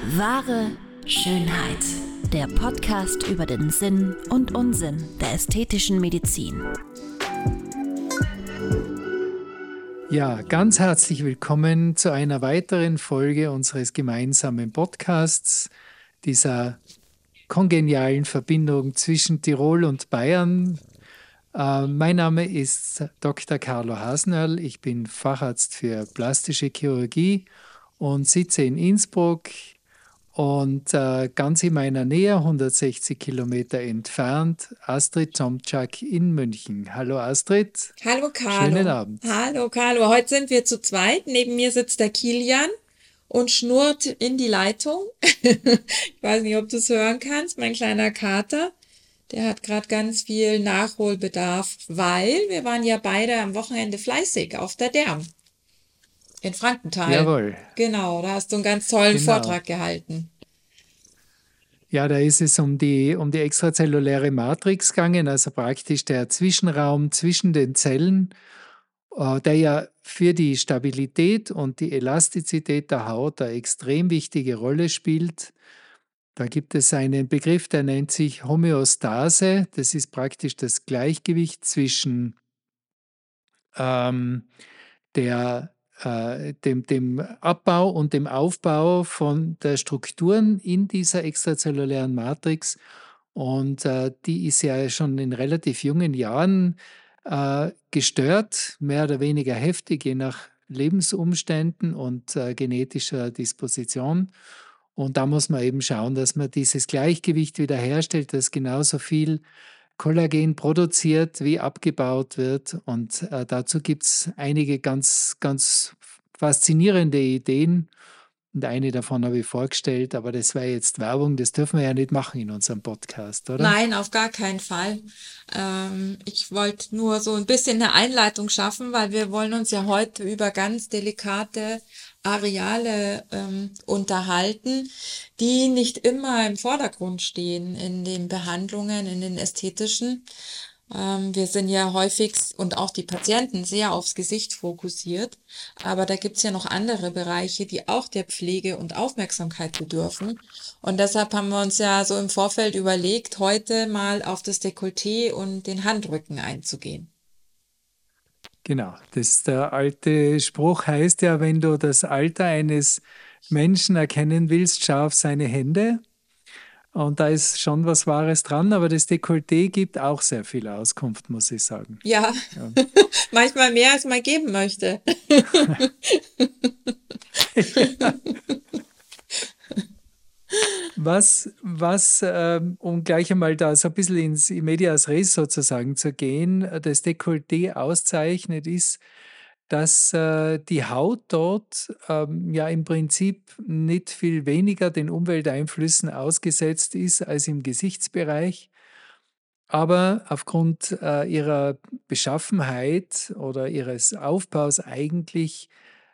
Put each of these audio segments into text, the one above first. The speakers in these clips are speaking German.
Wahre Schönheit. Der Podcast über den Sinn und Unsinn der ästhetischen Medizin. Ja, ganz herzlich willkommen zu einer weiteren Folge unseres gemeinsamen Podcasts, dieser kongenialen Verbindung zwischen Tirol und Bayern. Mein Name ist Dr. Carlo Hasnerl. Ich bin Facharzt für plastische Chirurgie und sitze in Innsbruck. Und ganz in meiner Nähe, 160 Kilometer entfernt, Astrid Tomczak in München. Hallo Astrid. Hallo Carlo. Schönen Abend. Hallo Carlo. Heute sind wir zu zweit. Neben mir sitzt der Kilian und schnurrt in die Leitung. Ich weiß nicht, ob du es hören kannst. Mein kleiner Kater, der hat gerade ganz viel Nachholbedarf, weil wir waren ja beide am Wochenende fleißig auf der Derm. In Frankenthal. Jawohl. Genau, da hast du einen ganz tollen Vortrag gehalten. Ja, da ist es um die extrazelluläre Matrix gegangen, also praktisch der Zwischenraum zwischen den Zellen, der ja für die Stabilität und die Elastizität der Haut eine extrem wichtige Rolle spielt. Da gibt es einen Begriff, der nennt sich Homöostase. Das ist praktisch das Gleichgewicht zwischen dem Abbau und dem Aufbau von der Strukturen in dieser extrazellulären Matrix. Und die ist ja schon in relativ jungen Jahren gestört, mehr oder weniger heftig, je nach Lebensumständen und genetischer Disposition. Und da muss man eben schauen, dass man dieses Gleichgewicht wiederherstellt, dass genauso viel Kollagen produziert, wie abgebaut wird. Und dazu gibt es einige ganz, ganz faszinierende Ideen. Und eine davon habe ich vorgestellt, aber das wäre jetzt Werbung, das dürfen wir ja nicht machen in unserem Podcast, oder? Nein, auf gar keinen Fall. Ich wollte nur so ein bisschen eine Einleitung schaffen, weil wir wollen uns ja heute über ganz delikate Areale unterhalten, die nicht immer im Vordergrund stehen in den Behandlungen, in den ästhetischen. Wir sind ja häufig und auch die Patienten sehr aufs Gesicht fokussiert, aber da gibt's ja noch andere Bereiche, die auch der Pflege und Aufmerksamkeit bedürfen. Und deshalb haben wir uns ja so im Vorfeld überlegt, heute mal auf das Dekolleté und den Handrücken einzugehen. Genau, der alte Spruch heißt ja, wenn du das Alter eines Menschen erkennen willst, schau auf seine Hände. Und da ist schon was Wahres dran, aber das Dekolleté gibt auch sehr viel Auskunft, muss ich sagen. Ja, manchmal mehr, als man geben möchte. Um gleich einmal da so ein bisschen ins Medias Res sozusagen zu gehen, das Dekolleté auszeichnet, ist, dass die Haut dort ja im Prinzip nicht viel weniger den Umwelteinflüssen ausgesetzt ist als im Gesichtsbereich, aber aufgrund ihrer Beschaffenheit oder ihres Aufbaus eigentlich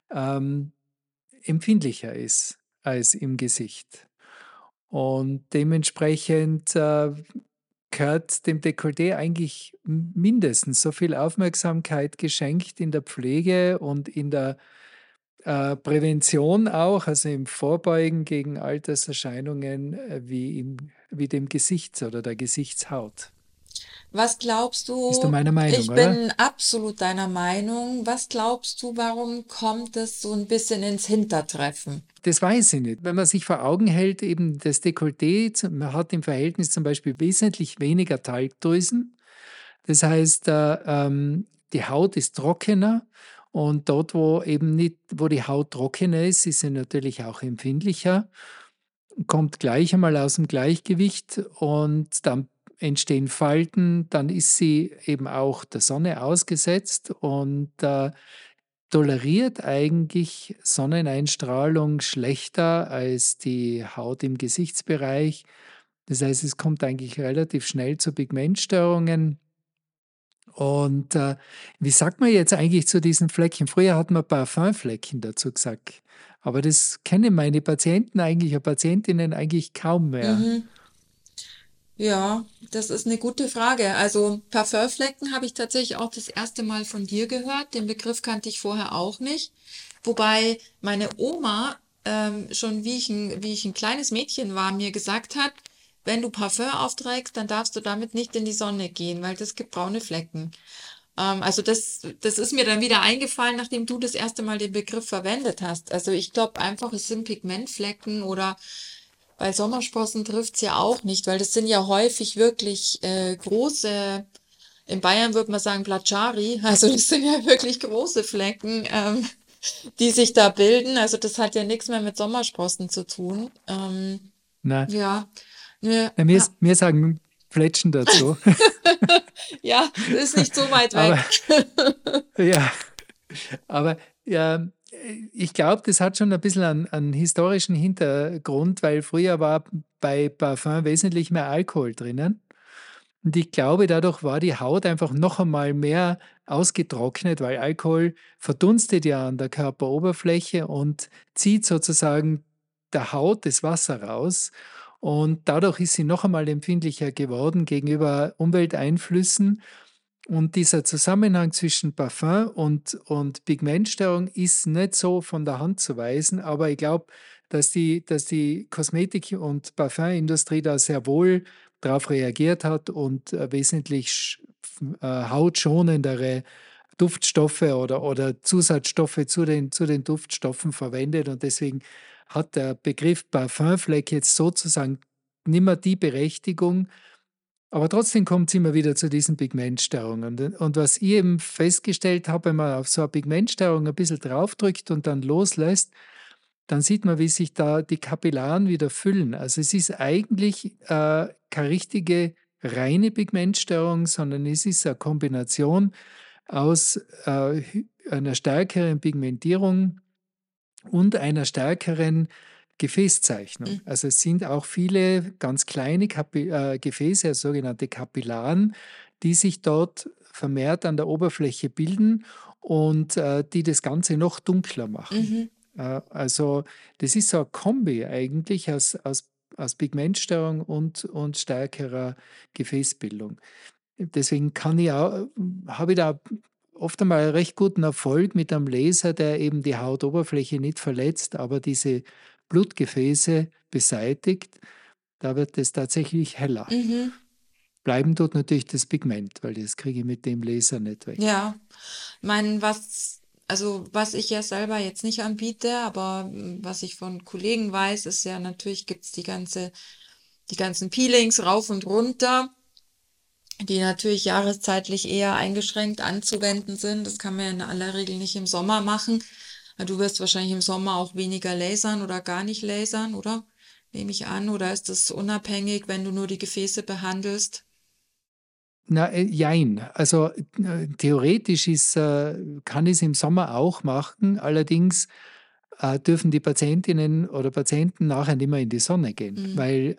empfindlicher ist als im Gesicht. Und dementsprechend gehört dem Dekolleté eigentlich mindestens so viel Aufmerksamkeit geschenkt in der Pflege und in der Prävention auch, also im Vorbeugen gegen Alterserscheinungen wie dem Gesicht oder der Gesichtshaut. Was glaubst Bist du du? meiner Meinung, Ich oder? bin absolut deiner Meinung. Was glaubst du, warum kommt es so ein bisschen ins Hintertreffen? Das weiß ich nicht. Wenn man sich vor Augen hält, eben das Dekolleté, man hat im Verhältnis zum Beispiel wesentlich weniger Talgdrüsen. Das heißt, die Haut ist trockener und dort, wo die Haut trockener ist, ist sie natürlich auch empfindlicher, kommt gleich einmal aus dem Gleichgewicht und dann entstehen Falten, dann ist sie eben auch der Sonne ausgesetzt und toleriert eigentlich Sonneneinstrahlung schlechter als die Haut im Gesichtsbereich. Das heißt, es kommt eigentlich relativ schnell zu Pigmentstörungen. Und wie sagt man jetzt eigentlich zu diesen Flecken? Früher hat man Parfümflecken dazu gesagt. Aber das kennen meine Patienten eigentlich, oder Patientinnen eigentlich kaum mehr. Mhm. Ja, das ist eine gute Frage. Also Parfümflecken habe ich tatsächlich auch das erste Mal von dir gehört. Den Begriff kannte ich vorher auch nicht. Wobei meine Oma schon wie ich ein kleines Mädchen war, mir gesagt hat, wenn du Parfüm aufträgst, dann darfst du damit nicht in die Sonne gehen, weil das gibt braune Flecken. Also das ist mir dann wieder eingefallen, nachdem du das erste Mal den Begriff verwendet hast. Also ich glaube einfach, es sind Pigmentflecken oder bei Sommersprossen trifft's ja auch nicht, weil das sind ja häufig wirklich große, in Bayern würde man sagen Plagiari, also das sind ja wirklich große Flecken, die sich da bilden. Also das hat ja nichts mehr mit Sommersprossen zu tun. Na, Ja, ne, na, wir sagen Fletschen dazu. ja, das ist nicht so weit Aber weg. ja, aber ja, ich glaube, das hat schon ein bisschen einen historischen Hintergrund, weil früher war bei Parfum wesentlich mehr Alkohol drinnen. Und ich glaube, dadurch war die Haut einfach noch einmal mehr ausgetrocknet, weil Alkohol verdunstet ja an der Körperoberfläche und zieht sozusagen der Haut das Wasser raus. Und dadurch ist sie noch einmal empfindlicher geworden gegenüber Umwelteinflüssen. Und dieser Zusammenhang zwischen Parfum und Pigmentstörung ist nicht so von der Hand zu weisen, aber ich glaube, dass die Kosmetik- und Parfümindustrie da sehr wohl darauf reagiert hat und wesentlich hautschonendere Duftstoffe oder Zusatzstoffe zu den Duftstoffen verwendet. Und deswegen hat der Begriff Parfümfleck jetzt sozusagen nicht mehr die Berechtigung, aber trotzdem kommt es immer wieder zu diesen Pigmentstörungen. Und was ich eben festgestellt habe, wenn man auf so eine Pigmentstörung ein bisschen draufdrückt und dann loslässt, dann sieht man, wie sich da die Kapillaren wieder füllen. Also es ist eigentlich keine richtige reine Pigmentstörung, sondern es ist eine Kombination aus einer stärkeren Pigmentierung und einer stärkeren Gefäßzeichnung. Also es sind auch viele ganz kleine Gefäße, also sogenannte Kapillaren, die sich dort vermehrt an der Oberfläche bilden und die das Ganze noch dunkler machen. Also das ist so ein Kombi eigentlich aus Pigmentstörung und stärkerer Gefäßbildung. Deswegen habe ich da oft einmal recht guten Erfolg mit einem Laser, der eben die Hautoberfläche nicht verletzt, aber diese Blutgefäße beseitigt. Da wird es tatsächlich heller. Mhm. Bleiben tut natürlich das Pigment, weil das kriege ich mit dem Laser nicht weg. Ja, mein, was ich ja selber jetzt nicht anbiete, aber was ich von Kollegen weiß, ist ja natürlich gibt's die ganzen Peelings rauf und runter, die natürlich jahreszeitlich eher eingeschränkt anzuwenden sind. Das kann man ja in aller Regel nicht im Sommer machen. Du wirst wahrscheinlich im Sommer auch weniger lasern oder gar nicht lasern, oder? Nehme ich an. Oder ist das unabhängig, wenn du nur die Gefäße behandelst? Na, jein. Also theoretisch kann ich es im Sommer auch machen, allerdings dürfen die Patientinnen oder Patienten nachher nicht mehr in die Sonne gehen, weil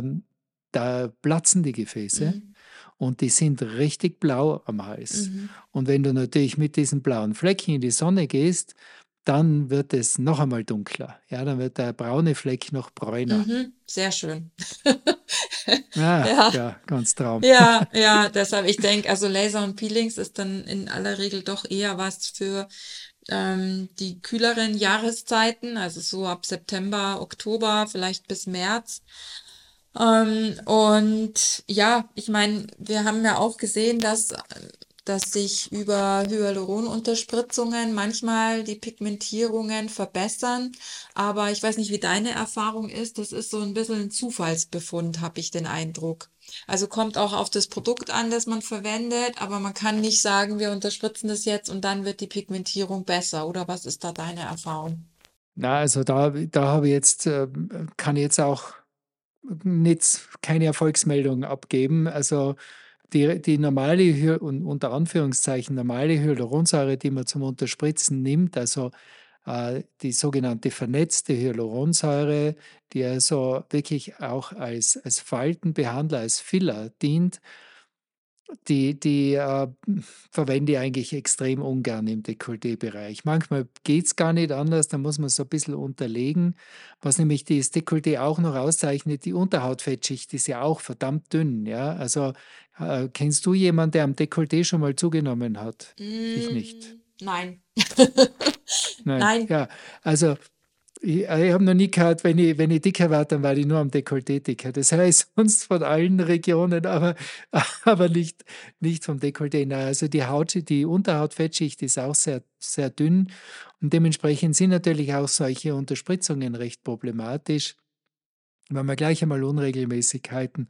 da platzen die Gefäße und die sind richtig blau am Hals. Und wenn du natürlich mit diesen blauen Flecken in die Sonne gehst, dann wird es noch einmal dunkler. Ja, dann wird der braune Fleck noch bräuner. Sehr schön. Ja, Ja. ganz Traum. Ja, deshalb, ich denke, also Laser und Peelings ist dann in aller Regel doch eher was für die kühleren Jahreszeiten, also so ab September, Oktober, vielleicht bis März. Und ja, ich meine, wir haben ja auch gesehen, dass sich über Hyaluronunterspritzungen manchmal die Pigmentierungen verbessern. Aber ich weiß nicht, wie deine Erfahrung ist. Das ist so ein bisschen ein Zufallsbefund, habe ich den Eindruck. Also kommt auch auf das Produkt an, das man verwendet, aber man kann nicht sagen, wir unterspritzen das jetzt und dann wird die Pigmentierung besser. Oder was ist da deine Erfahrung? Na, also da habe ich jetzt, kann ich jetzt auch keine Erfolgsmeldung abgeben. Also die normale, unter Anführungszeichen normale Hyaluronsäure, die man zum Unterspritzen nimmt, also die sogenannte vernetzte Hyaluronsäure, die also wirklich auch als Faltenbehandler, als Filler dient, die verwende ich eigentlich extrem ungern im Dekolleté-Bereich. Manchmal geht es gar nicht anders, da muss man so ein bisschen unterlegen. Was nämlich das Dekolleté auch noch auszeichnet, die Unterhautfettschicht ist ja auch verdammt dünn. Ja? Also kennst du jemanden, der am Dekolleté schon mal zugenommen hat? Ich nicht. Nein. Nein, Nein. ja, also Ich habe noch nie gehört, wenn ich dicker war, dann war ich nur am Dekolleté dicker. Das heißt sonst von allen Regionen, aber nicht vom Dekolleté. Nein, also die Unterhautfettschicht ist auch sehr, sehr dünn und dementsprechend sind natürlich auch solche Unterspritzungen recht problematisch, wenn man gleich einmal Unregelmäßigkeiten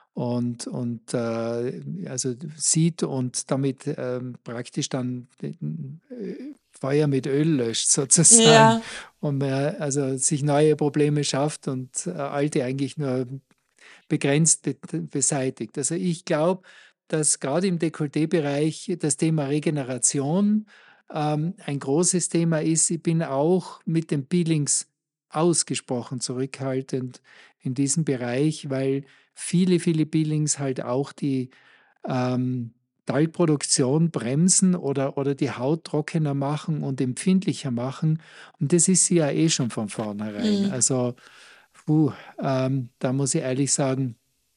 also sieht und damit praktisch dann Feuer mit Öl löscht sozusagen Ja. und man also sich neue Probleme schafft und alte eigentlich nur begrenzt beseitigt. Also ich glaube, dass gerade im Dekolleté-Bereich das Thema Regeneration ein großes Thema ist. Ich bin auch mit den Peelings ausgesprochen zurückhaltend in diesem Bereich, weil viele Peelings halt auch die Talgproduktion bremsen oder die Haut trockener machen und empfindlicher machen. Und das ist sie ja eh schon von vornherein. Mhm. Also da muss ich ehrlich sagen,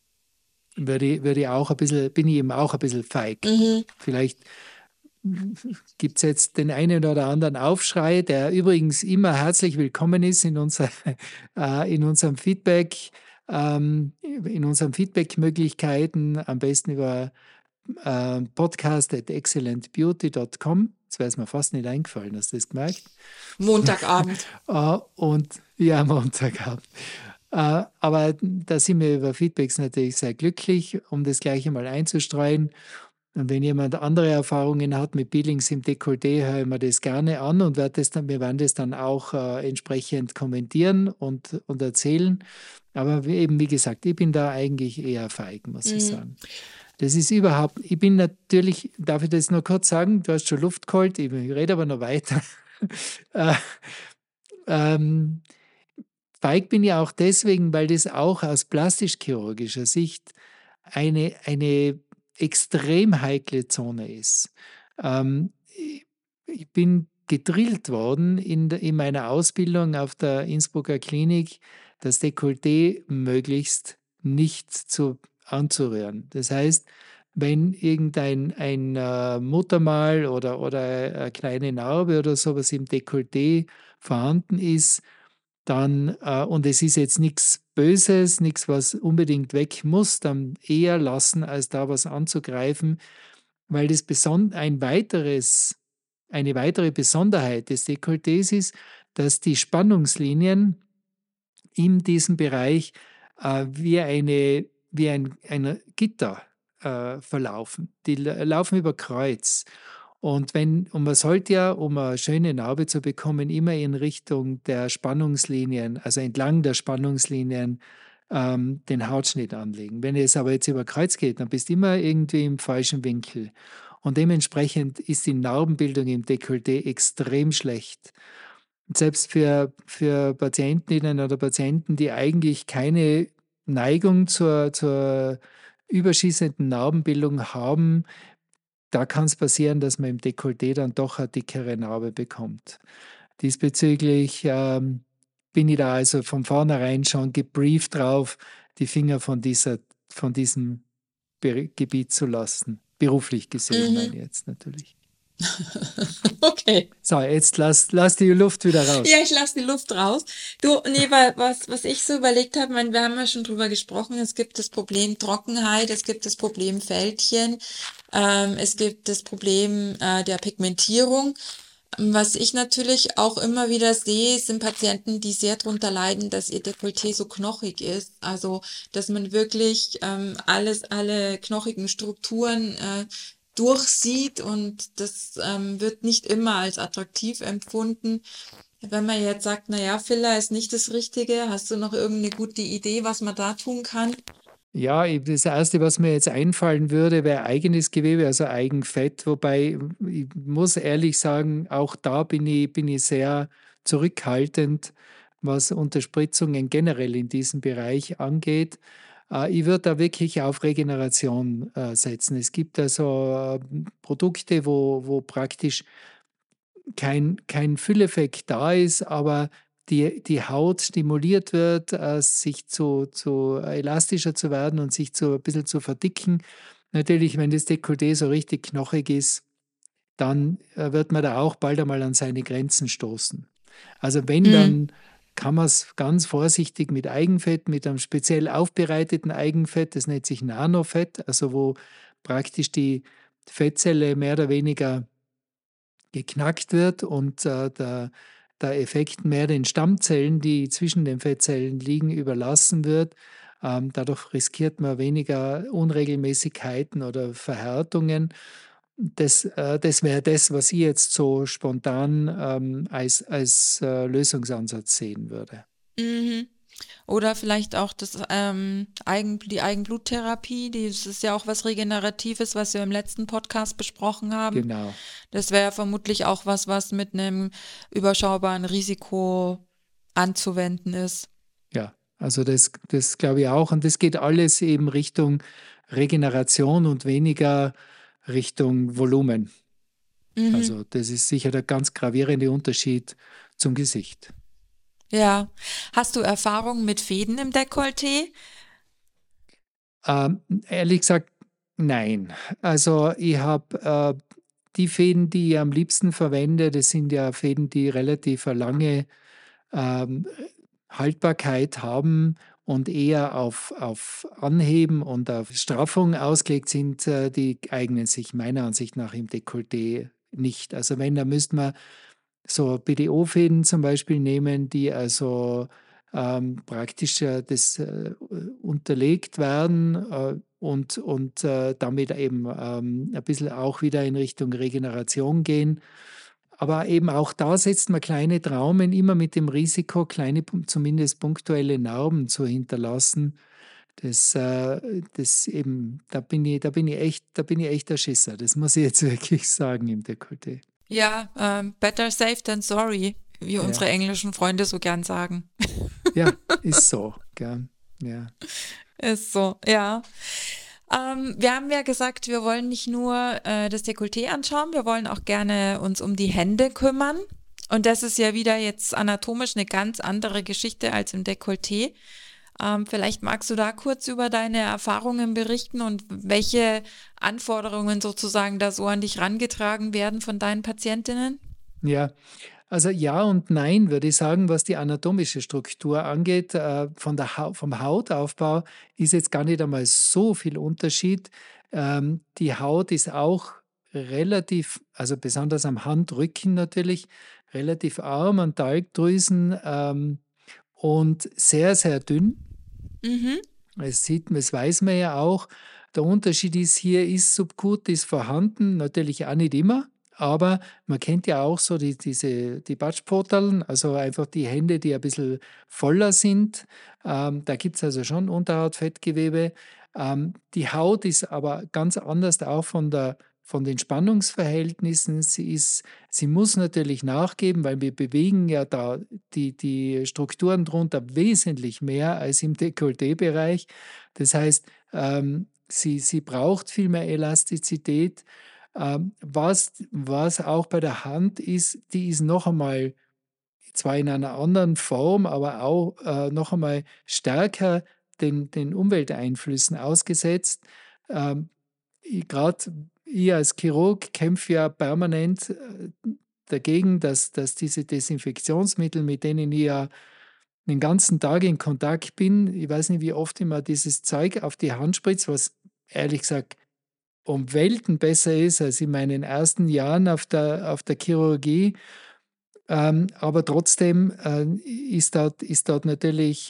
bin ich eben auch ein bisschen feig. Mhm. Vielleicht gibt es jetzt den einen oder anderen Aufschrei, der übrigens immer herzlich willkommen ist in unserem Feedback, in unseren Feedback-Möglichkeiten, am besten über podcast@excellentbeauty.com. Das wäre es mir fast nicht eingefallen, hast du das gemerkt? Montagabend. Und ja, Montagabend. Aber da sind wir über Feedbacks natürlich sehr glücklich, um das gleich einmal einzustreuen. Und wenn jemand andere Erfahrungen hat mit Peelings im Dekolleté, höre ich mir das gerne an und wir werden das dann auch entsprechend kommentieren und erzählen. Aber wie gesagt, ich bin da eigentlich eher feig, muss ich sagen. Das ist ich bin natürlich, darf ich das nur kurz sagen, du hast schon Luft geholt, ich rede aber noch weiter. ähm, Feig bin ich auch deswegen, weil das auch aus plastisch-chirurgischer Sicht eine extrem heikle Zone ist. Ich bin gedrillt worden in meiner Ausbildung auf der Innsbrucker Klinik, das Dekolleté möglichst nicht anzurühren. Das heißt, wenn irgendein Muttermal oder eine kleine Narbe oder sowas im Dekolleté vorhanden ist, dann, und es ist jetzt nichts Böses, nichts, was unbedingt weg muss, dann eher lassen, als da was anzugreifen, weil eine weitere Besonderheit des Dekolletés ist, dass die Spannungslinien in diesem Bereich wie ein Gitter verlaufen. Die laufen über Kreuz. Und man sollte ja, um eine schöne Narbe zu bekommen, immer in Richtung der Spannungslinien, also entlang der Spannungslinien, den Hautschnitt anlegen. Wenn es aber jetzt über Kreuz geht, dann bist du immer irgendwie im falschen Winkel. Und dementsprechend ist die Narbenbildung im Dekolleté extrem schlecht. Und selbst für Patientinnen oder Patienten, die eigentlich keine Neigung zur überschießenden Narbenbildung haben, da kann es passieren, dass man im Dekolleté dann doch eine dickere Narbe bekommt. Diesbezüglich bin ich da also von vornherein schon gebrieft drauf, die Finger von diesem Gebiet zu lassen. Beruflich gesehen meine ich jetzt natürlich. Okay. So, jetzt lass die Luft wieder raus. Ja, ich lasse die Luft raus. Du, nee, weil was ich so überlegt habe, wir haben ja schon drüber gesprochen, es gibt das Problem Trockenheit, es gibt das Problem Fältchen, es gibt das Problem der Pigmentierung. Was ich natürlich auch immer wieder sehe, sind Patienten, die sehr drunter leiden, dass ihr Dekolleté so knochig ist. Also, dass man wirklich alle knochigen Strukturen durchsieht und das wird nicht immer als attraktiv empfunden. Wenn man jetzt sagt, naja, Filler ist nicht das Richtige, hast du noch irgendeine gute Idee, was man da tun kann? Ja, das Erste, was mir jetzt einfallen würde, wäre eigenes Gewebe, also Eigenfett. Wobei, ich muss ehrlich sagen, auch da bin ich sehr zurückhaltend, was Unterspritzungen generell in diesem Bereich angeht. Ich würde da wirklich auf Regeneration setzen. Es gibt also Produkte, wo praktisch kein Fülleffekt da ist, aber die Haut stimuliert wird, sich zu elastischer zu werden und sich ein bisschen zu verdicken. Natürlich, wenn das Dekolleté so richtig knochig ist, dann wird man da auch bald einmal an seine Grenzen stoßen. Also wenn, Mhm. dann kann man es ganz vorsichtig mit Eigenfett, mit einem speziell aufbereiteten Eigenfett, das nennt sich Nanofett, also wo praktisch die Fettzelle mehr oder weniger geknackt wird und der Effekt mehr den Stammzellen, die zwischen den Fettzellen liegen, überlassen wird. Dadurch riskiert man weniger Unregelmäßigkeiten oder Verhärtungen. Das wäre das, was ich jetzt so spontan als Lösungsansatz sehen würde. Mhm. Oder vielleicht auch die Eigenbluttherapie, das ist ja auch was Regeneratives, was wir im letzten Podcast besprochen haben. Genau. Das wäre vermutlich auch was mit einem überschaubaren Risiko anzuwenden ist. Ja, also das glaube ich auch. Und das geht alles eben Richtung Regeneration und weniger Richtung Volumen. Mhm. Also das ist sicher der ganz gravierende Unterschied zum Gesicht. Ja. Hast du Erfahrungen mit Fäden im Dekolleté? Ehrlich gesagt, nein. Also ich habe die Fäden, die ich am liebsten verwende, das sind ja Fäden, die relativ eine lange ähm, Haltbarkeit haben und eher auf Anheben und auf Straffung ausgelegt sind, die eignen sich meiner Ansicht nach im Dekolleté nicht. Also wenn, da müsste man so BDO-Fäden zum Beispiel nehmen, die also praktisch unterlegt werden und damit eben ein bisschen auch wieder in Richtung Regeneration gehen. Aber eben auch da setzt man kleine Traumen, immer mit dem Risiko, kleine, zumindest punktuelle Narben zu hinterlassen. Das eben, da bin ich echt der Schisser. Das muss ich jetzt wirklich sagen im Dekolleté. Ja, better safe than sorry, wie Ja. unsere englischen Freunde so gern sagen. Ja, ist so. Gell? Ja. Ist so, ja. Wir haben ja gesagt, wir wollen nicht nur das Dekolleté anschauen, wir wollen auch gerne uns um die Hände kümmern. Und das ist ja wieder jetzt anatomisch eine ganz andere Geschichte als im Dekolleté. Vielleicht magst du da kurz über deine Erfahrungen berichten und welche Anforderungen sozusagen da so an dich rangetragen werden von deinen Patientinnen? Ja, also ja und nein, würde ich sagen, was die anatomische Struktur angeht. Vom Hautaufbau ist jetzt gar nicht einmal so viel Unterschied. Die Haut ist auch relativ, also besonders am Handrücken natürlich, relativ arm an Talgdrüsen und sehr, sehr dünn. Mhm. Das weiß man ja auch. Der Unterschied ist hier, ist Subcutis vorhanden, natürlich auch nicht immer, aber man kennt ja auch so die Batschpoteln, also einfach die Hände, die ein bisschen voller sind. Da gibt es also schon Unterhautfettgewebe. Die Haut ist aber ganz anders auch von den Spannungsverhältnissen. Sie muss natürlich nachgeben, weil wir bewegen ja da die Strukturen drunter wesentlich mehr als im Dekolleté-Bereich. Das heißt, sie braucht viel mehr Elastizität. Was auch bei der Hand ist, die ist noch einmal, zwar in einer anderen Form, aber auch noch einmal stärker den Umwelteinflüssen ausgesetzt. Gerade ich als Chirurg kämpfe ja permanent dagegen, dass diese Desinfektionsmittel, mit denen ich ja den ganzen Tag in Kontakt bin, ich weiß nicht, wie oft ich mir dieses Zeug auf die Hand spritze, was ehrlich gesagt um Welten besser ist als in meinen ersten Jahren auf der Chirurgie. Aber trotzdem ist dort natürlich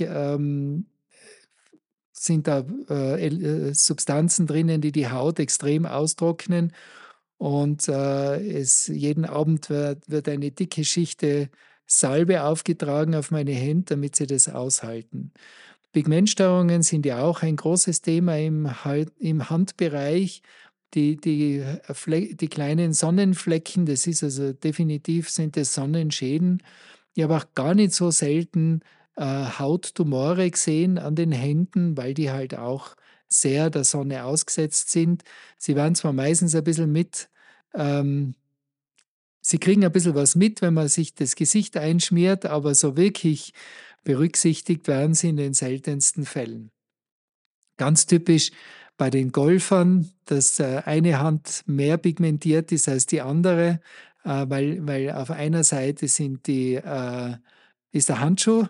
sind da Substanzen drinnen, die die Haut extrem austrocknen. Und jeden Abend wird eine dicke Schicht Salbe aufgetragen auf meine Hände, damit sie das aushalten. Pigmentstörungen sind ja auch ein großes Thema im Handbereich. Die kleinen Sonnenflecken, das ist also definitiv, sind das Sonnenschäden. Ich habe auch gar nicht so selten Hauttumore gesehen an den Händen, weil die halt auch sehr der Sonne ausgesetzt sind. Sie werden zwar meistens ein bisschen ähm, sie kriegen ein bisschen was mit, wenn man sich das Gesicht einschmiert, aber so wirklich berücksichtigt werden sie in den seltensten Fällen. Ganz typisch bei den Golfern, dass eine Hand mehr pigmentiert ist als die andere, weil auf einer Seite sind ist der Handschuh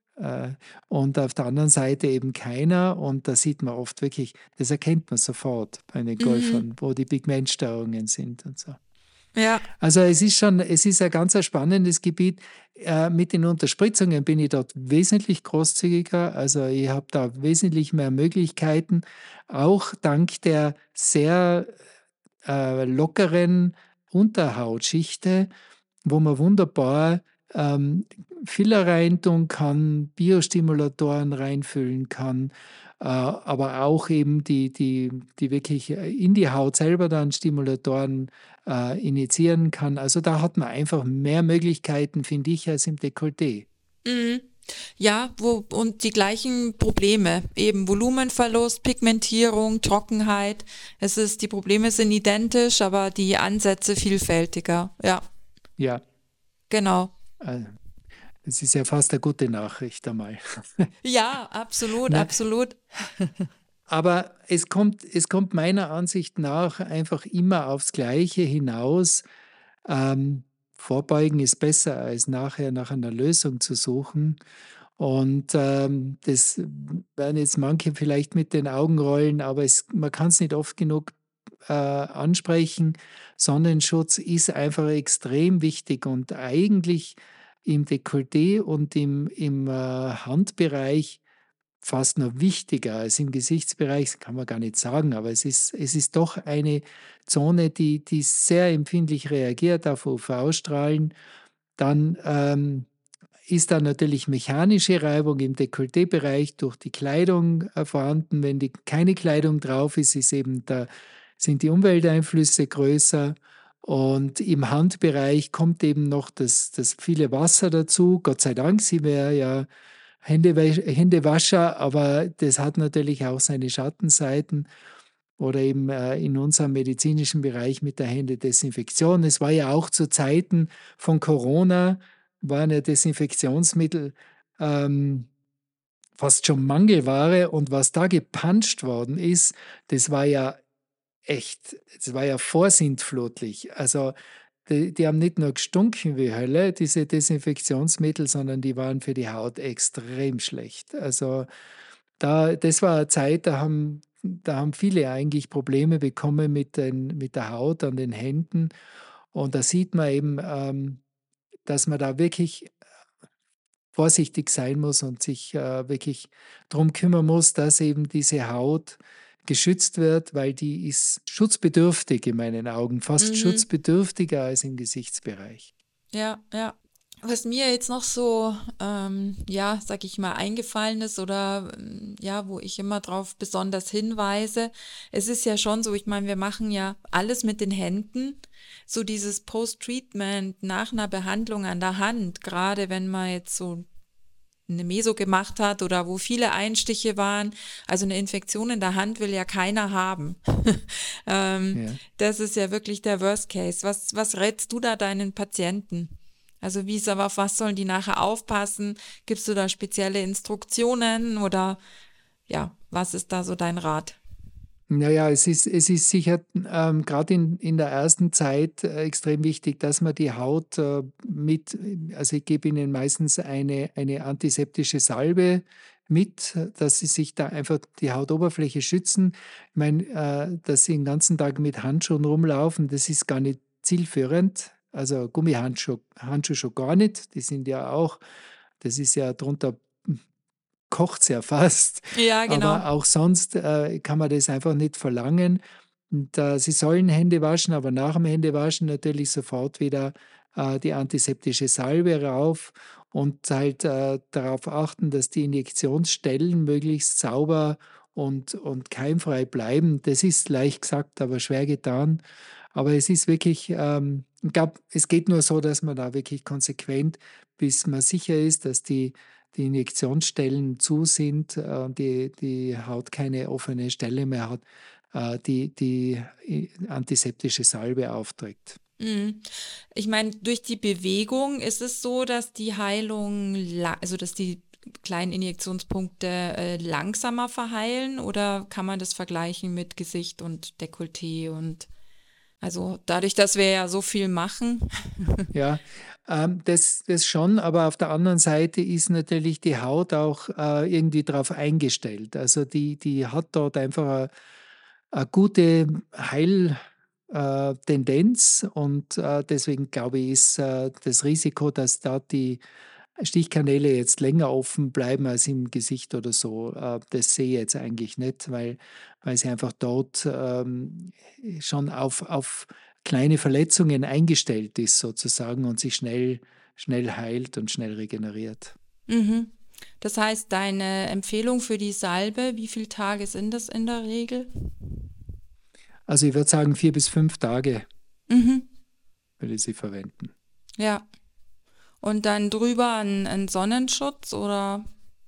und auf der anderen Seite eben keiner. Und da sieht man oft wirklich, das erkennt man sofort bei den Mhm. Golfern, wo die Pigmentstörungen sind und so. Ja. Also es ist ein ganz spannendes Gebiet. Mit den Unterspritzungen bin ich dort wesentlich großzügiger. Also ich habe da wesentlich mehr Möglichkeiten, auch dank der sehr lockeren Unterhautschichte, wo man wunderbar Filler reintun kann, Biostimulatoren reinfüllen kann, aber auch eben die wirklich in die Haut selber dann Stimulatoren injizieren kann. Also da hat man einfach mehr Möglichkeiten, finde ich, als im Dekolleté. Mhm. Ja, und die gleichen Probleme, eben Volumenverlust, Pigmentierung, Trockenheit. Die Probleme sind identisch, aber die Ansätze vielfältiger. Ja, Ja, genau. äh, das ist ja fast eine gute Nachricht einmal. Ja, absolut, Ne? absolut. Aber es kommt meiner Ansicht nach einfach immer aufs Gleiche hinaus. Ähm, Vorbeugen ist besser, als nachher nach einer Lösung zu suchen. Und das werden jetzt manche vielleicht mit den Augen rollen, aber man kann es nicht oft genug ansprechen. Sonnenschutz ist einfach extrem wichtig und eigentlich im Dekolleté und im Handbereich fast noch wichtiger als im Gesichtsbereich, das kann man gar nicht sagen, aber es ist doch eine Zone, die sehr empfindlich reagiert auf UV-Strahlen. Dann ist da natürlich mechanische Reibung im Dekolleté-Bereich durch die Kleidung vorhanden. Wenn keine Kleidung drauf ist, sind die Umwelteinflüsse größer. Und im Handbereich kommt eben noch das viele Wasser dazu. Gott sei Dank sind wir ja Händewascher, aber das hat natürlich auch seine Schattenseiten. Oder eben in unserem medizinischen Bereich mit der Händedesinfektion. Es war ja auch zu Zeiten von Corona, waren ja Desinfektionsmittel ähm, fast schon Mangelware. Und was da gepanscht worden ist, das war ja echt, das war ja vorsintflutlich. Also die haben nicht nur gestunken wie Hölle, diese Desinfektionsmittel, sondern die waren für die Haut extrem schlecht. Also das war eine Zeit, da haben viele eigentlich Probleme bekommen mit der Haut an den Händen. Und da sieht man eben, dass man da wirklich vorsichtig sein muss und sich wirklich darum kümmern muss, dass eben diese Haut geschützt wird, weil die ist schutzbedürftig in meinen Augen, fast Mhm. schutzbedürftiger als im Gesichtsbereich. Ja, ja. Was mir jetzt noch so, ja, sag ich mal, eingefallen ist oder ja, wo ich immer drauf besonders hinweise, es ist ja schon so, ich meine, wir machen ja alles mit den Händen, so dieses Post-Treatment nach einer Behandlung an der Hand, gerade wenn man jetzt so eine Meso gemacht hat oder wo viele Einstiche waren, also eine Infektion in der Hand will ja keiner haben. ähm, Ja. Das ist ja wirklich der Worst Case. Was rätst du da deinen Patienten? Also auf was sollen die nachher aufpassen? Gibst du da spezielle Instruktionen oder ja, was ist da so dein Rat? Naja, es ist sicher gerade in der ersten Zeit extrem wichtig, dass man die Haut also ich gebe ihnen meistens eine antiseptische Salbe mit, dass sie sich da einfach die Hautoberfläche schützen. Ich meine, dass sie den ganzen Tag mit Handschuhen rumlaufen, das ist gar nicht zielführend. Also Handschuhe schon gar nicht, die sind ja auch, das ist ja drunter kocht es ja fast, Ja, genau. aber auch sonst kann man das einfach nicht verlangen. Und, sie sollen Hände waschen, aber nach dem Händewaschen natürlich sofort wieder die antiseptische Salbe rauf und halt darauf achten, dass die Injektionsstellen möglichst sauber und keimfrei bleiben. Das ist leicht gesagt, aber schwer getan. Aber es ist wirklich, ich glaube, es geht nur so, dass man da wirklich konsequent, bis man sicher ist, dass die Injektionsstellen zu sind und die Haut keine offene Stelle mehr hat, die antiseptische Salbe aufträgt. Mhm. Ich meine, durch die Bewegung ist es so, dass die Heilung, also dass die kleinen Injektionspunkte langsamer verheilen oder kann man das vergleichen mit Gesicht und Dekolleté und also dadurch, dass wir ja so viel machen. Ja, Das schon, aber auf der anderen Seite ist natürlich die Haut auch irgendwie darauf eingestellt. Also die hat dort einfach eine gute Heiltendenz und deswegen glaube ich, ist das Risiko, dass da die Stichkanäle jetzt länger offen bleiben als im Gesicht oder so, das sehe ich jetzt eigentlich nicht, weil sie einfach dort schon auf kleine Verletzungen eingestellt ist sozusagen und sich schnell heilt und schnell regeneriert. Mhm. Das heißt, deine Empfehlung für die Salbe, wie viele Tage sind das in der Regel? Also ich würde sagen 4 bis 5 Tage Mhm. würde ich sie verwenden. Ja. Und dann drüber ein Sonnenschutz oder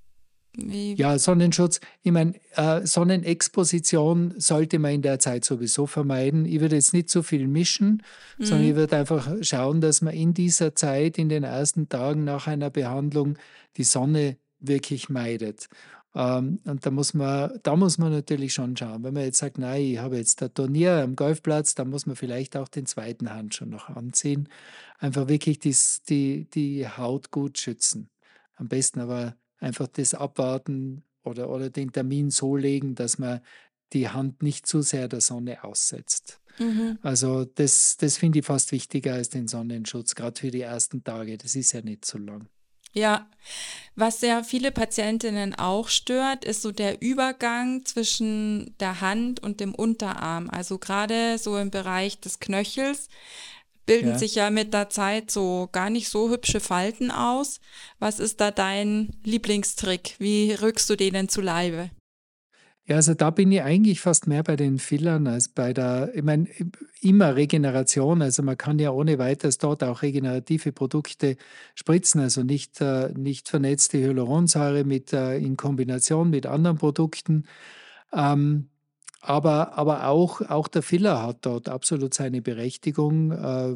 wie? Ja, Sonnenschutz. Ich meine, Sonnenexposition sollte man in der Zeit sowieso vermeiden. Ich würde jetzt nicht so viel mischen, sondern ich Mhm. würde einfach schauen, dass man in dieser Zeit, in den ersten Tagen nach einer Behandlung, die Sonne wirklich meidet. Und da muss man natürlich schon schauen. Wenn man jetzt sagt, nein, ich habe jetzt ein Turnier am Golfplatz, dann muss man vielleicht auch den zweiten Handschuh noch anziehen. Einfach wirklich die Haut gut schützen. Am besten aber einfach das abwarten oder den Termin so legen, dass man die Hand nicht zu sehr der Sonne aussetzt. Mhm. Also das finde ich fast wichtiger als den Sonnenschutz, gerade für die ersten Tage. Das ist ja nicht so lang. Ja, was ja viele Patientinnen auch stört, ist so der Übergang zwischen der Hand und dem Unterarm. Also gerade so im Bereich des Knöchels bilden Ja. sich ja mit der Zeit so gar nicht so hübsche Falten aus. Was ist da dein Lieblingstrick? Wie rückst du denen zu Leibe? Ja, also da bin ich eigentlich fast mehr bei den Fillern als ich meine, immer Regeneration, also man kann ja ohne weiteres dort auch regenerative Produkte spritzen, also nicht vernetzte Hyaluronsäure in Kombination mit anderen Produkten. Ähm, aber auch der Filler hat dort absolut seine Berechtigung.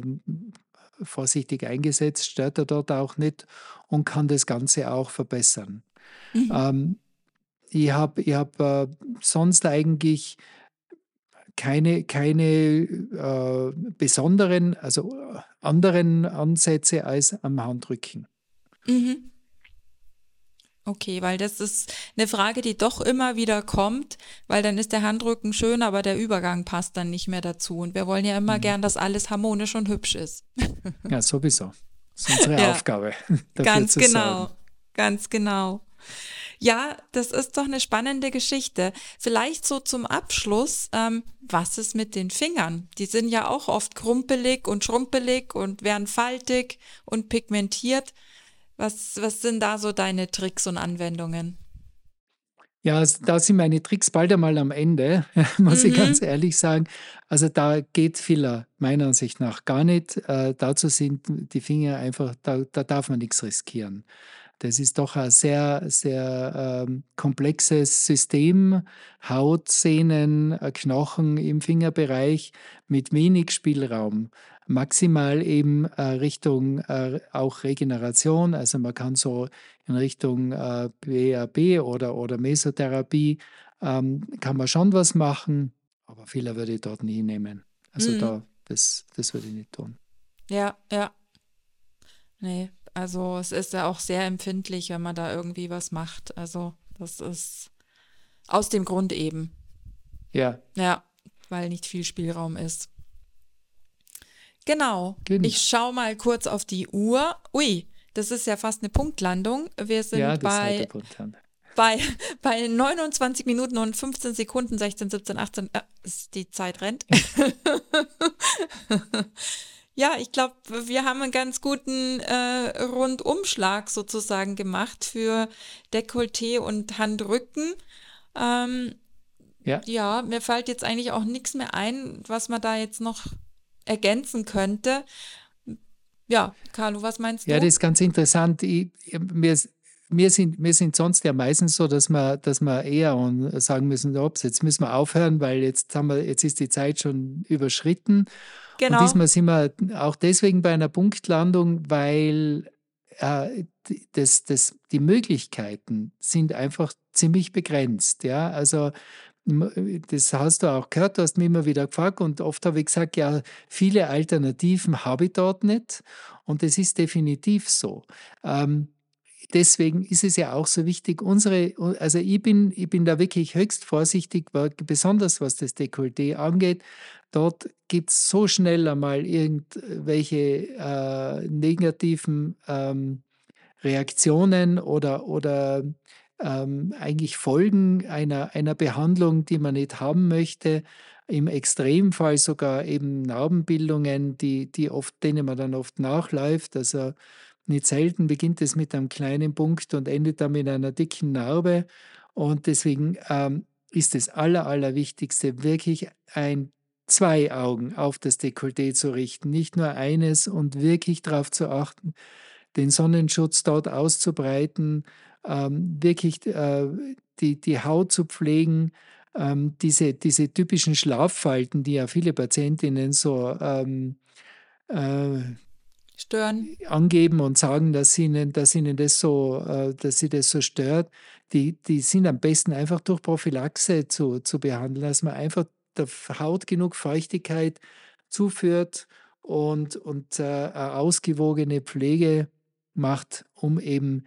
Vorsichtig eingesetzt, stört er dort auch nicht und kann das Ganze auch verbessern. Mhm. Ähm, ich hab sonst eigentlich keine besonderen, also anderen Ansätze als am Handrücken. Mhm. Okay, weil das ist eine Frage, die doch immer wieder kommt, weil dann ist der Handrücken schön, aber der Übergang passt dann nicht mehr dazu. Und wir wollen ja immer Mhm. gern, dass alles harmonisch und hübsch ist. Ja, sowieso. Das ist unsere Ja, Aufgabe, dafür ganz zu sorgen. genau, ganz genau. Ja, das ist doch eine spannende Geschichte. Vielleicht so zum Abschluss, was ist mit den Fingern? Die sind ja auch oft krumpelig und schrumpelig und werden faltig und pigmentiert. Was sind da so deine Tricks und Anwendungen? Ja, da sind meine Tricks bald einmal am Ende, muss ich ganz Mhm, ehrlich sagen. Also da geht Filler meiner Ansicht nach gar nicht. Dazu sind die Finger einfach, da darf man nichts riskieren. Das ist doch ein sehr komplexes System. Haut, Sehnen, Knochen im Fingerbereich mit wenig Spielraum. Maximal eben Richtung auch Regeneration. Also man kann so in Richtung BRB oder Mesotherapie kann man schon was machen, aber Fehler würde ich dort nie nehmen. Also mhm. das würde ich nicht tun. Ja, ja. Nee, also es ist ja auch sehr empfindlich, wenn man da irgendwie was macht. Also das ist aus dem Grund eben. Ja, Ja, weil nicht viel Spielraum ist. Genau. Ich genau. schaue mal kurz auf die Uhr. Ui, das ist ja fast eine Punktlandung. Wir Ja, sind das seid der Punkt. bei, bei 29 Minuten und 15 Sekunden, 16, 17, 18. Die Zeit rennt. Ja, ich glaube, wir haben einen ganz guten Rundumschlag sozusagen gemacht für Dekolleté und Handrücken. Ähm, Ja. ja, mir fällt jetzt eigentlich auch nichts mehr ein, was man da jetzt noch ergänzen könnte. Ja, Carlo, was meinst Ja, das du? ist ganz interessant. Wir sind sonst ja meistens so, dass wir eher sagen müssen, ups, jetzt müssen wir aufhören, weil jetzt ist die Zeit schon überschritten. Und Genau. diesmal sind wir auch deswegen bei einer Punktlandung, weil die Möglichkeiten sind einfach ziemlich begrenzt. Ja? Also das hast du auch gehört, du hast mich immer wieder gefragt und oft habe ich gesagt, ja, viele Alternativen habe ich dort nicht und das ist definitiv so. Ähm, Deswegen ist es ja auch so wichtig, also ich bin da wirklich höchst vorsichtig, besonders was das Dekolleté angeht. Dort gibt es so schnell einmal irgendwelche negativen Reaktionen oder eigentlich Folgen einer Behandlung, die man nicht haben möchte. Im Extremfall sogar eben Narbenbildungen, denen man dann oft nachläuft. Also nicht selten beginnt es mit einem kleinen Punkt und endet dann mit einer dicken Narbe. Und deswegen ist das Allerwichtigste, wirklich zwei Augen auf das Dekolleté zu richten, nicht nur eines und wirklich darauf zu achten, den Sonnenschutz dort auszubreiten, wirklich die Haut zu pflegen, diese typischen Schlaffalten, die ja viele Patientinnen so äh, Stören. angeben und sagen, dass ihnen dass sie das so stört, die sind am besten einfach durch Prophylaxe zu behandeln, dass man einfach der Haut genug Feuchtigkeit zuführt und eine ausgewogene Pflege macht, um eben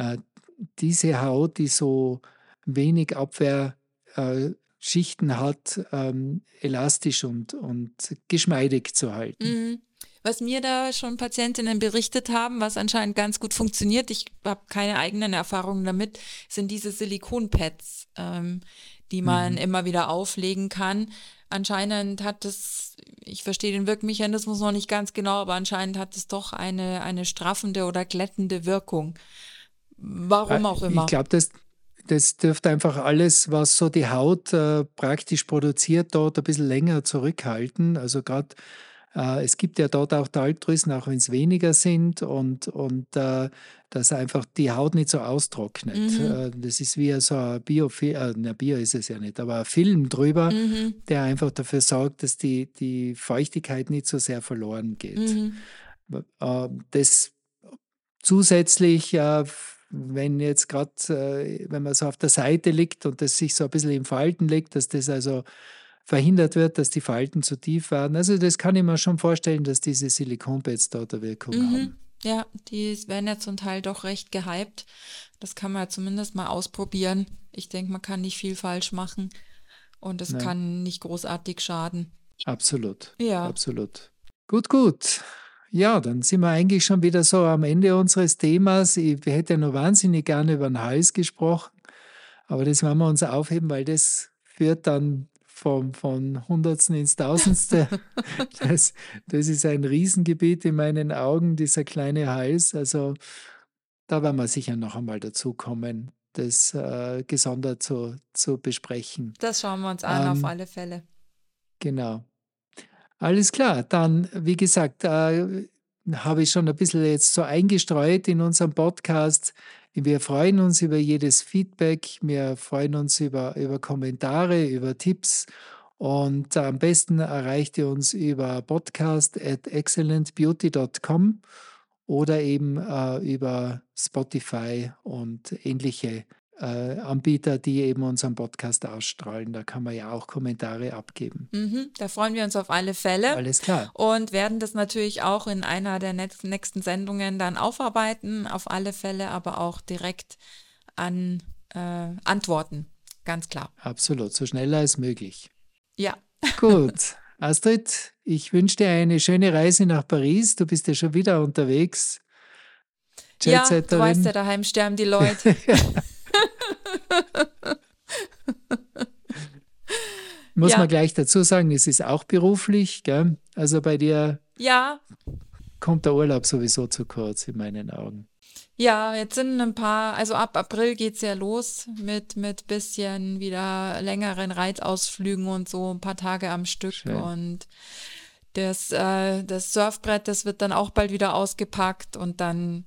diese Haut, die so wenig Abwehrschichten hat, elastisch und geschmeidig zu halten. Mhm. Was mir da schon Patientinnen berichtet haben, was anscheinend ganz gut funktioniert, ich habe keine eigenen Erfahrungen damit, sind diese Silikonpads, die man immer wieder auflegen kann. Anscheinend hat es, ich verstehe den Wirkmechanismus noch nicht ganz genau, aber anscheinend hat es doch eine straffende oder glättende Wirkung. Warum auch Ich immer. glaube, das dürfte einfach alles, was so die Haut praktisch produziert, dort ein bisschen länger zurückhalten. Also gerade es gibt ja dort auch Talgdrüsen, auch wenn es weniger sind und dass einfach die Haut nicht so austrocknet. Das ist wie so ein Bio ist es ja nicht, aber ein Film drüber, der einfach dafür sorgt, dass die Feuchtigkeit nicht so sehr verloren geht. Das zusätzlich, wenn jetzt gerade, wenn man so auf der Seite liegt und das sich so ein bisschen in Falten legt, dass das also verhindert wird, dass die Falten zu tief werden. Also das kann ich mir schon vorstellen, dass diese Silikonpads dort eine Wirkung haben. Ja, die werden ja zum Teil doch recht gehypt. Das kann man zumindest mal ausprobieren. Ich denke, man kann nicht viel falsch machen und es kann nicht großartig schaden. Absolut. Ja. Absolut. Gut. Ja, dann sind wir eigentlich schon wieder so am Ende unseres Themas. Ich hätte noch wahnsinnig gerne über den Hals gesprochen, aber das werden wir uns aufheben, weil das führt dann von Hundertsten ins Tausendste. Das ist ein Riesengebiet in meinen Augen, dieser kleine Hals. Also da werden wir sicher noch einmal dazu kommen, das gesondert zu besprechen. Das schauen wir uns an, auf alle Fälle. Genau. Alles klar, dann, wie gesagt, habe ich schon ein bisschen jetzt so eingestreut in unserem Podcast. Wir freuen uns über jedes Feedback, wir freuen uns über Kommentare, über Tipps und am besten erreicht ihr uns über podcast@excellentbeauty.com oder eben über Spotify und ähnliche Anbieter, die eben unseren Podcast ausstrahlen. Da kann man ja auch Kommentare abgeben. Da freuen wir uns auf alle Fälle. Alles klar. Und werden das natürlich auch in einer der nächsten Sendungen dann aufarbeiten, auf alle Fälle, aber auch direkt an Antworten, ganz klar. Absolut, so schnell als möglich. Ja. Gut, Astrid, ich wünsche dir eine schöne Reise nach Paris. Du bist ja schon wieder unterwegs. Ja, du weißt ja, daheim sterben die Leute. Muss man gleich dazu sagen, es ist auch beruflich, gell? Also bei dir kommt der Urlaub sowieso zu kurz in meinen Augen. Ja, jetzt sind ein paar, also ab April geht's ja los mit bisschen wieder längeren Reisausflügen und so, ein paar Tage am Stück. Schön. Und das Surfbrett, das wird dann auch bald wieder ausgepackt und dann,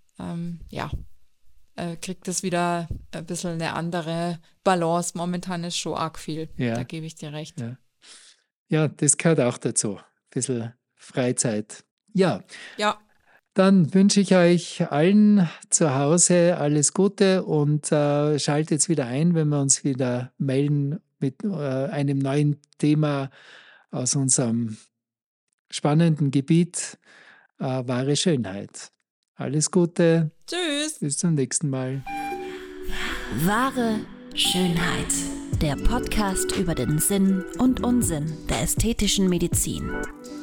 kriegt es wieder ein bisschen eine andere Balance. Momentan ist schon arg viel, da gebe ich dir recht. Ja, das gehört auch dazu, ein bisschen Freizeit. Ja. Dann wünsche ich euch allen zu Hause alles Gute und schaltet wieder ein, wenn wir uns wieder melden mit einem neuen Thema aus unserem spannenden Gebiet, wahre Schönheit. Alles Gute. Tschüss. Bis zum nächsten Mal. Wahre Schönheit. Der Podcast über den Sinn und Unsinn der ästhetischen Medizin.